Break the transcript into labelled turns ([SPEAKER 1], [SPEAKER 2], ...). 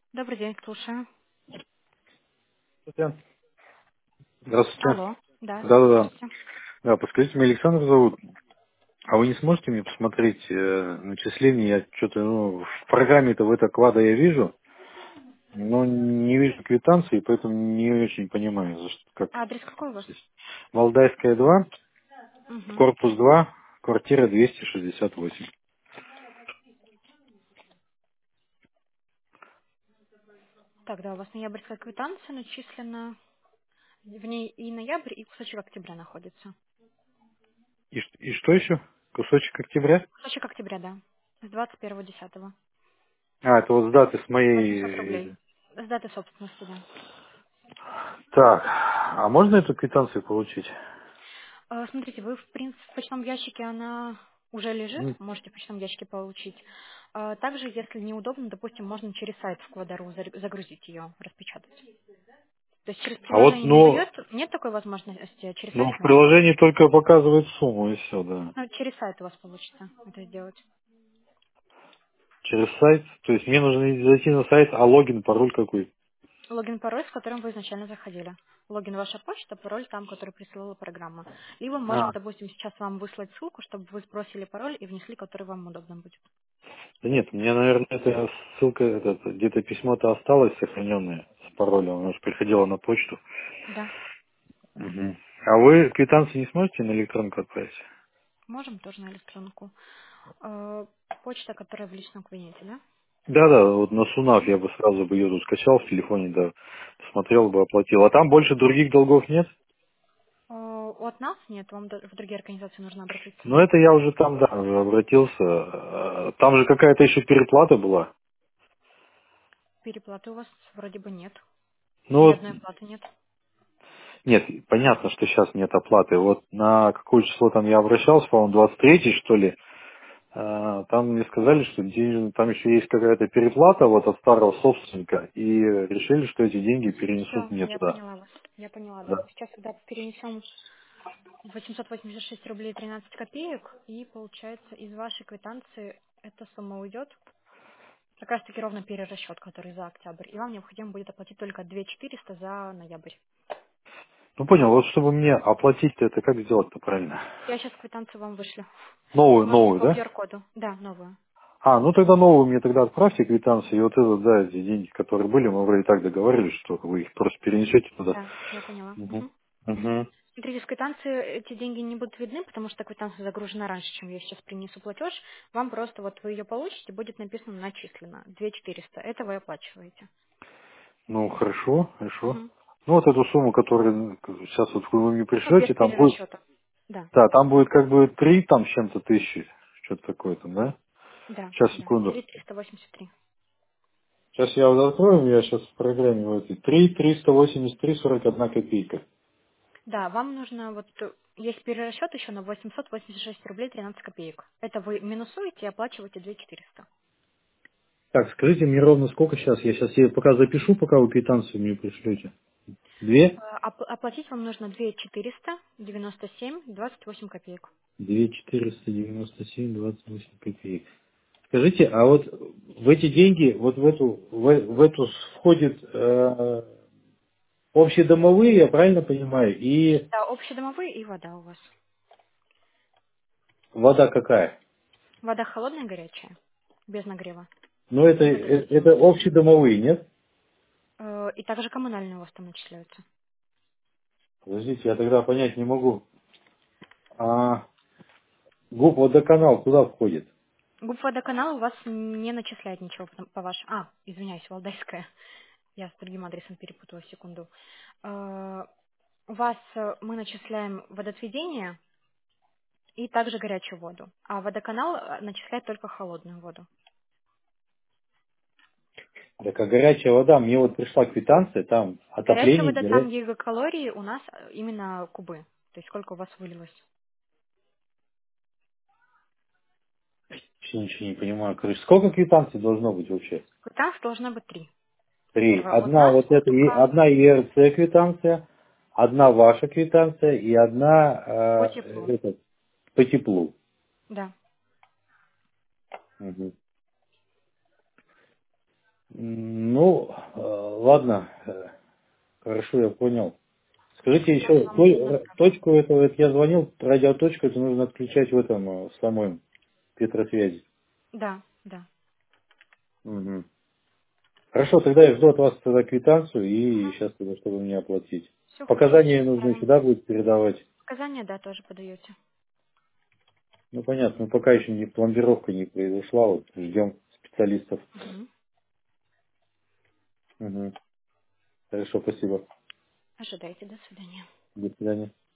[SPEAKER 1] Добрый день, слушаю.
[SPEAKER 2] Здравствуйте. Здравствуйте.
[SPEAKER 1] Алло. Да,
[SPEAKER 2] Да-да-да.
[SPEAKER 1] здравствуйте.
[SPEAKER 2] Да, подскажите, меня Александр зовут. А вы не сможете мне посмотреть начисление? Я что-то, в программе-то в это клада я вижу, но не вижу квитанции, поэтому не очень понимаю, за что, как.
[SPEAKER 1] А адрес какой у вас?
[SPEAKER 2] Здесь. Валдайская 2,
[SPEAKER 1] Угу.
[SPEAKER 2] корпус 2, квартира 268.
[SPEAKER 1] Так, да, у вас ноябрьская квитанция начислена. В ней и ноябрь, и кусочек октября находится.
[SPEAKER 2] И что еще? Кусочек октября?
[SPEAKER 1] Кусочек октября, да. С 21.10.
[SPEAKER 2] А, это вот с даты с
[SPEAKER 1] 800 рублей.
[SPEAKER 2] моей...
[SPEAKER 1] С даты собственности, да.
[SPEAKER 2] Так, а можно эту квитанцию получить?
[SPEAKER 1] Смотрите, вы, в принципе, в почтовом ящике она уже лежит,
[SPEAKER 2] М.
[SPEAKER 1] можете в почтовом ящике получить. Также, если неудобно, допустим, можно через сайт в Квадару загрузить ее, распечатать. То есть через
[SPEAKER 2] А вот,
[SPEAKER 1] приложение не дает, нет такой возможности, через
[SPEAKER 2] ну,
[SPEAKER 1] сайт
[SPEAKER 2] в
[SPEAKER 1] можно.
[SPEAKER 2] приложении только показывает сумму и все, да.
[SPEAKER 1] Ну, через сайт у вас получится это сделать.
[SPEAKER 2] Через сайт? То есть мне нужно зайти на сайт, а логин, пароль какой?
[SPEAKER 1] Логин, пароль, с которым вы изначально заходили. Логин ваша почта, пароль там, который присылала программа. Либо можем,
[SPEAKER 2] А,
[SPEAKER 1] допустим, сейчас вам выслать ссылку, чтобы вы сбросили пароль и внесли, который вам удобно будет.
[SPEAKER 2] да нет, мне, наверное, эта ссылка, где-то письмо-то осталось сохраненное с паролем, оно же приходило на почту.
[SPEAKER 1] Да,
[SPEAKER 2] Мгм. А вы квитанции не сможете на электронку отправить?
[SPEAKER 1] можем тоже на электронку. Почта, которая в личном кабинете, да?
[SPEAKER 2] Да-да, вот на Сунав
[SPEAKER 1] Мгм.
[SPEAKER 2] я бы сразу бы ее тут скачал в телефоне, да, посмотрел бы, оплатил. А там больше других долгов нет?
[SPEAKER 1] От нас нет, вам в другие организации нужно обратиться.
[SPEAKER 2] Ну это я уже там, да, уже обратился. Там же какая-то еще переплата была.
[SPEAKER 1] Переплаты у вас вроде бы нет.
[SPEAKER 2] Ну
[SPEAKER 1] Ни
[SPEAKER 2] вот
[SPEAKER 1] одной оплаты нет.
[SPEAKER 2] нет, понятно, что сейчас нет оплаты. Вот на какое число там я обращался, по-моему, 23 что ли, там мне сказали, что там еще есть какая-то переплата вот от старого собственника, и решили, что эти деньги перенесут
[SPEAKER 1] Все,
[SPEAKER 2] мне
[SPEAKER 1] я
[SPEAKER 2] туда.
[SPEAKER 1] поняла вас. Я поняла,
[SPEAKER 2] Да.
[SPEAKER 1] да. Сейчас, когда перенесем 886 рублей 13 копеек, и получается из вашей квитанции эта сумма уйдет. Как раз таки ровно перерасчет, который за октябрь. И вам необходимо будет оплатить только 2400 за ноябрь.
[SPEAKER 2] Ну понял, вот чтобы мне оплатить-то это как сделать-то правильно?
[SPEAKER 1] Я сейчас квитанцию вам вышлю. Можете
[SPEAKER 2] Новую,
[SPEAKER 1] по
[SPEAKER 2] да?
[SPEAKER 1] QR-коду. Да, новую.
[SPEAKER 2] А, ну тогда новую мне тогда отправьте квитанцию, и вот это, да, эти деньги, которые были, мы вроде так договорились, что вы их просто перенесете туда.
[SPEAKER 1] Да, я поняла.
[SPEAKER 2] Угу.
[SPEAKER 1] Мгм.
[SPEAKER 2] Угу.
[SPEAKER 1] Смотрите, в квитанции эти деньги не будут видны, потому что квитанция загружена раньше, чем я сейчас принесу платеж. Вам просто вот вы ее получите, будет написано начислено 2400. Это вы оплачиваете.
[SPEAKER 2] Ну, хорошо, хорошо.
[SPEAKER 1] Мгм.
[SPEAKER 2] Ну, вот эту сумму, которую сейчас вот вы мне
[SPEAKER 1] Ну, без
[SPEAKER 2] пришлете, там будет,
[SPEAKER 1] перерасчета. Да,
[SPEAKER 2] да, там будет как бы 3 там с чем-то тысячи, что-то такое там, да?
[SPEAKER 1] да,
[SPEAKER 2] Сейчас,
[SPEAKER 1] да.
[SPEAKER 2] секунду.
[SPEAKER 1] 3383.
[SPEAKER 2] Сейчас я вот открою, я сейчас в программе в этой. 3 383 41 копейка.
[SPEAKER 1] Да, вам нужно вот есть перерасчет еще на 886 рублей 13 копеек. Это вы минусуете и оплачиваете 2400.
[SPEAKER 2] Так, скажите мне ровно сколько сейчас, я сейчас себе пока запишу, пока вы квитанцию мне пришлете. 2?
[SPEAKER 1] Оплатить вам нужно 2497 28 копеек.
[SPEAKER 2] 2497 28 копеек. Скажите, а вот в эти деньги, вот в эту входит общедомовые, я правильно понимаю, и
[SPEAKER 1] Да, общедомовые и вода у вас.
[SPEAKER 2] вода какая?
[SPEAKER 1] Вода холодная, горячая, без нагрева.
[SPEAKER 2] Ну, это,
[SPEAKER 1] И
[SPEAKER 2] это
[SPEAKER 1] водоносимая.
[SPEAKER 2] общедомовые, нет?
[SPEAKER 1] И также коммунальные у вас там начисляются.
[SPEAKER 2] Подождите, я тогда понять не могу. А ГУП водоканал куда входит?
[SPEAKER 1] ГУП водоканал у вас не начисляет ничего по вашему... извиняюсь, Валдайская. Я с другим адресом перепутала, секунду. У вас мы начисляем водоотведение и также горячую воду. А водоканал начисляет только холодную воду.
[SPEAKER 2] Так, а горячая вода, мне вот пришла квитанция, там
[SPEAKER 1] Горячая
[SPEAKER 2] отопление,
[SPEAKER 1] вода, там
[SPEAKER 2] горячее.
[SPEAKER 1] гигакалории, у нас именно кубы. То есть сколько у вас вылилось.
[SPEAKER 2] Ничего не понимаю. Короче, сколько квитанций должно быть вообще?
[SPEAKER 1] Квитанций должно быть 3.
[SPEAKER 2] 3.
[SPEAKER 1] Первая от
[SPEAKER 2] Одна
[SPEAKER 1] нас,
[SPEAKER 2] вот эта,
[SPEAKER 1] от УК,
[SPEAKER 2] одна ЕРЦ квитанция, одна ваша квитанция и
[SPEAKER 1] по
[SPEAKER 2] одна
[SPEAKER 1] теплу.
[SPEAKER 2] по теплу.
[SPEAKER 1] Да.
[SPEAKER 2] Мгм. Ну, ладно, хорошо, я понял. Скажите
[SPEAKER 1] Я
[SPEAKER 2] еще,
[SPEAKER 1] вам направлю.
[SPEAKER 2] точку этого, это я звонил, радиоточку, это нужно отключать в этом, в самой Петросвязи.
[SPEAKER 1] Да, да.
[SPEAKER 2] Мгм. Хорошо, тогда я жду от вас тогда квитанцию и сейчас тогда, чтобы мне оплатить.
[SPEAKER 1] Все хорошо.
[SPEAKER 2] Показания нужно сюда будет передавать.
[SPEAKER 1] Показания, да, тоже подаете.
[SPEAKER 2] Ну понятно, но пока еще не пломбировка не произошла, вот ждем специалистов.
[SPEAKER 1] Мгм.
[SPEAKER 2] Мгм. Хорошо, спасибо.
[SPEAKER 1] Ожидайте. До свидания.
[SPEAKER 2] До свидания.